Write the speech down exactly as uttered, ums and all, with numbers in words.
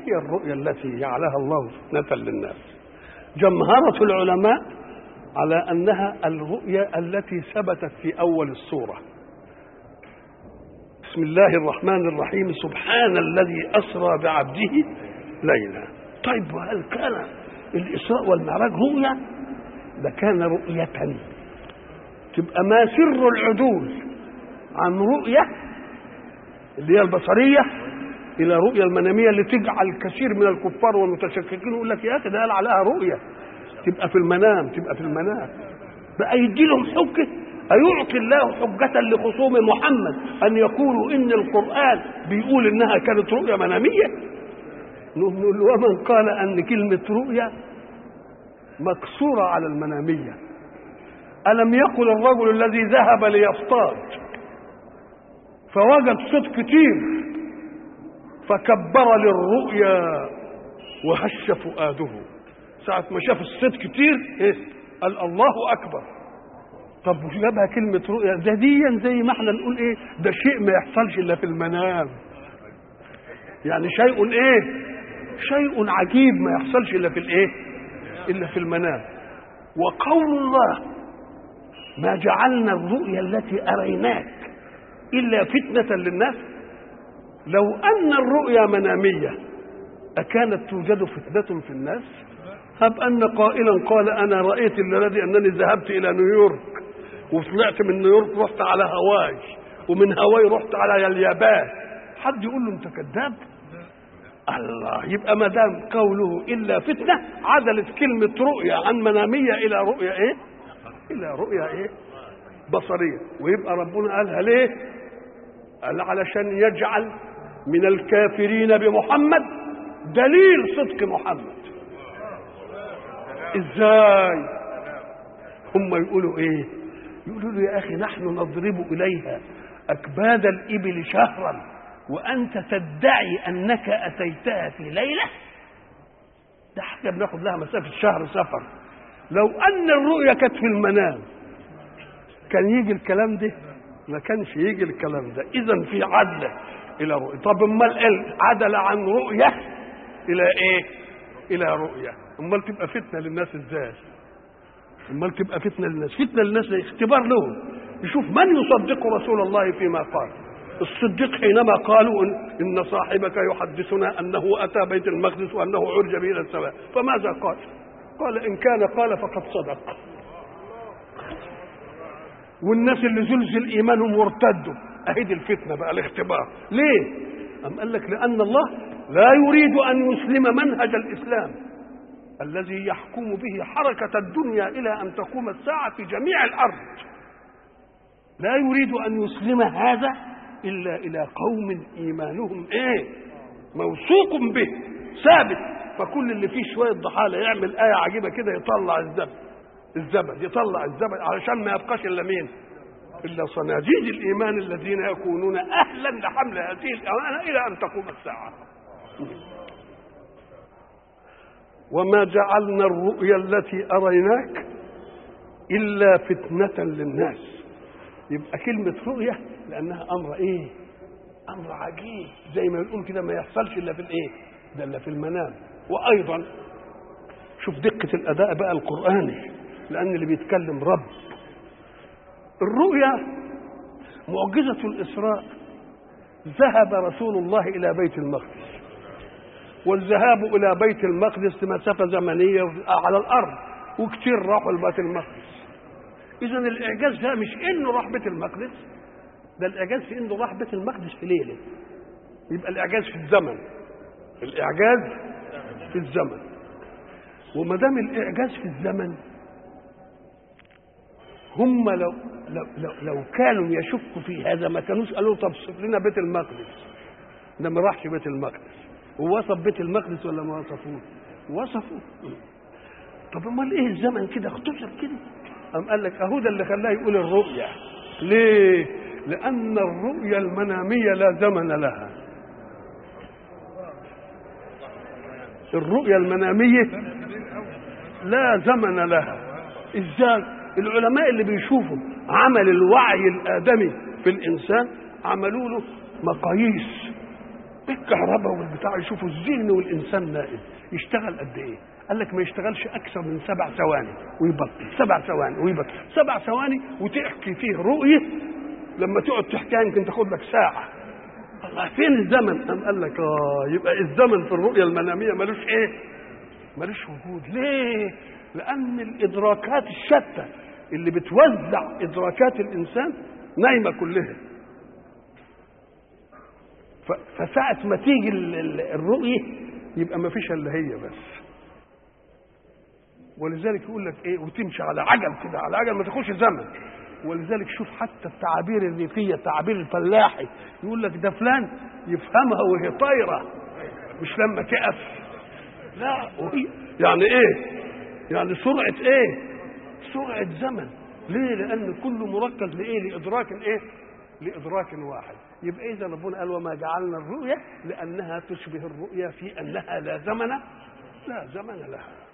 هي الرؤيا التي جعلها الله فتنة للناس؟ جمهرة العلماء على أنها الرؤيا التي ثبتت في أول السورة. بسم الله الرحمن الرحيم سبحان الذي أسرى بعبده ليلا. طيب وهل كان الإسراء والمعراج رؤيا؟ ده كان رؤية. تبقى ما سر العدول عن رؤية اللي هي البصرية إلى رؤية المنامية اللي تجعل كثير من الكفار والمتشككين يقول لك يا أخي ده قال عليها رؤية، تبقى في المنام، تبقى في المنام. بقى يدي لهم حجة، أيعطي الله حجة لخصوم محمد أن يقولوا إن القرآن بيقول إنها كانت رؤية منامية؟ نقول ومن قال أن كلمة رؤية مكسورة على المنامية؟ ألم يقل الرجل الذي ذهب ليصطاد فوجد صيد كتير فكبر للرؤيا وهش فؤاده؟ ساعة ما شاف الصيد كتير إيه؟ قال الله أكبر. طب جابها كلمة رؤيا؟ ده ديا زي ما احنا نقول ايه، ده شيء ما يحصلش الا في المنام. يعني شيء ايه، شيء عجيب ما يحصلش الا في الايه، الا في المنام. وقول الله ما جعلنا الرؤيا التي أريناك إلا فتنة للناس. لو أن الرؤيا منامية أكانت توجد فتنة في الناس؟ هب أن قائلا قال أنا رأيت الذي أنني ذهبت إلى نيويورك وطلعت من نيويورك رحت على هاواي ومن هاواي رحت على اليابان، حد يقول له أنت كذاب؟ الله. يبقى ما دام قوله إلا فتنة عدلت كلمة رؤيا عن منامية إلى رؤيا إيه؟ إلى رؤيا إيه؟ بصرية. ويبقى ربنا قالها ليه؟ قال علشان يجعل من الكافرين بمحمد دليل صدق محمد. إزاي؟ هم يقولوا إيه؟ يقولوا له يا أخي نحن نضرب إليها أكباد الإبل شهرا وأنت تدعي أنك أتيتها في ليلة. ده حاجة بناخد لها مسافة شهر سفر. لو أن الرؤيا كانت في المنام كان يجي الكلام ده؟ ما كانش يجي الكلام ده. إذن في عدل إلى رؤيا. طب امال عدل عن رؤية إلى إيه؟ إلى رؤية. امال تبقى فتنة للناس إزاي؟ امال تبقى فتنة للناس، فتنة للناس اختبار لهم، يشوف من يصدق رسول الله فيما قال. الصديق حينما قالوا إن صاحبك يحدثنا أنه أتى بيت المقدس وأنه عرج به إلى السماء، فماذا قال؟ قال إن كان قال فقد صدق. والناس اللي زلزل إيمانهم وارتدوا، أهيد الفتنة بقى الاختبار. ليه؟ أم قال لك لأن الله لا يريد أن يسلم منهج الإسلام الذي يحكم به حركة الدنيا إلى أن تقوم الساعة في جميع الأرض. لا يريد أن يسلم هذا إلا إلى قوم إيمانهم إيه؟ موثوق به ثابت. فكل اللي فيه شوية ضحالة يعمل آية عجيبة كده يطلع الزبد الزبد يطلع الزبد علشان ما يبقاش إلا مين؟ إلا صناديد الإيمان الذين يكونون أهلا لحمل هذه الأمانة إلى أن تقوم الساعة. وما جعلنا الرؤيا التي أريناك إلا فتنة للناس. يبقى كلمة رؤية لأنها أمر إيه؟ أمر عجيب، زي ما يقول كده ما يحصلش إلا في الإيه؟ ده إلا في المنام. وأيضا شوف دقة الأداء بقى القرآني، لأن اللي بيتكلم رب. الرؤيا معجزة الإسراء، ذهب رسول الله إلى بيت المقدس، والذهاب إلى بيت المقدس مسافة زمنية على الأرض، وكتير راحوا لبيت المقدس. إذن الإعجاز ده مش إنه راح بيت المقدس، ده الإعجاز في إنه راح بيت المقدس في ليلة. يبقى الإعجاز في الزمن، الإعجاز في الزمن. وما دام الإعجاز في الزمن، هم لو لو لو, لو كانوا يشكوا في هذا ما كانوش قالوا طب صف لنا بيت المقدس. ده ما راحش بيت المقدس، ووصف بيت المقدس ولا ما وصفوه؟ وصفوه. طب امال ايه الزمن كده اختصر كده؟ قام قال لك اهو ده اللي خلاه يقول الرؤيا. ليه؟ لان الرؤيا المناميه لا زمن لها. الرؤيا المناميه لا زمن لها. ازاي؟ العلماء اللي بيشوفوا عمل الوعي الآدمي في الإنسان عملوا له مقاييس الكهرباء والبتاع يشوفوا الذهن والانسان نائم يشتغل قد ايه؟ قال لك ما يشتغلش اكثر من سبع ثواني ويبطل، سبع ثواني ويبطل، سبع ثواني وتحكي فيه رؤيه لما تقعد تحكيها يمكن تاخد لك ساعه. الله فين الزمن؟ قام قال لك اه يبقى الزمن في الرؤيه المناميه ملوش ايه؟ ملوش وجود. ليه؟ لان الادراكات الشتى اللي بتوزع ادراكات الانسان نايمه كلها. فساعة ما تيجي الرؤية يبقى ما فيش الا هي بس. ولذلك يقول لك ايه وتمشي على عجل كده، على عجل ما تاخدش زمن. ولذلك شوف حتى التعابير الريفية، التعابير الفلاحي يقول لك ده فلان يفهمها وهي طايرة مش لما تقف، لا وهي يعني ايه؟ يعني سرعة ايه؟ سرعة زمن. ليه؟ لأن كل مركز لإيه؟ لإدراك ايه؟ لإدراك واحد. يبقى إذا ربنا قال وما جعلنا الرؤيا لأنها تشبه الرؤيا في أنها لا زمن لا زمن لها.